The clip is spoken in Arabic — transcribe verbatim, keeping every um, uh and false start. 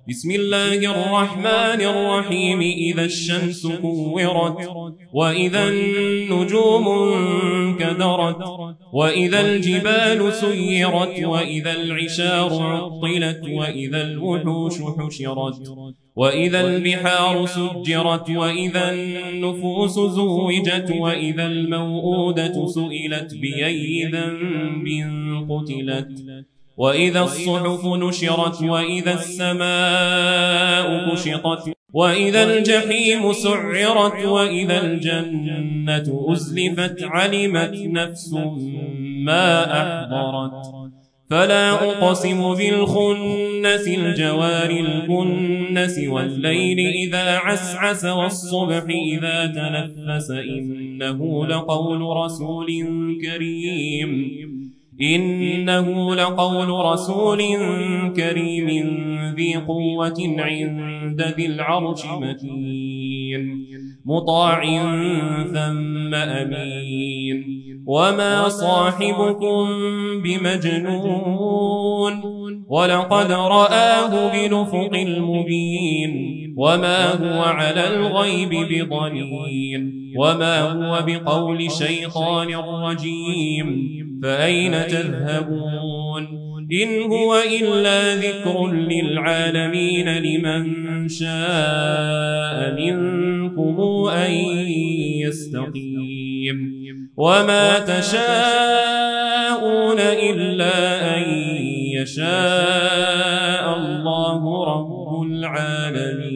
بسم الله الرحمن الرحيم إذا الشمس كورت وإذا النجوم انكدرت وإذا الجبال سيرت وإذا العشار عطلت وإذا الوحوش حشرت وإذا البحار سجرت وإذا النفوس زوجت وإذا الموءودة سئلت بأي ذنب قتلت وإذا الصحف نشرت وإذا السماء كشطت وإذا الجحيم سعرت وإذا الجنة أزلفت علمت نفس ما أحضرت فلا أقسم بالخنس الجوار الكنس والليل إذا عسعس والصبح إذا تنفس إنه لقول رسول كريم إنه لقول رسول كريم ذي قوة عند ذي العرش مكين مطاع ثم أمين وما صاحبكم بمجنون ولقد رآه بالأفق المبين وما هو على الغيب بضنين وما هو بقول شيطان رجيم فأين تذهبون إن هو إلا ذكر للعالمين لمن شاء منكم أن يستقيم وما تشاءون إلا أن يشاء الله رب العالمين.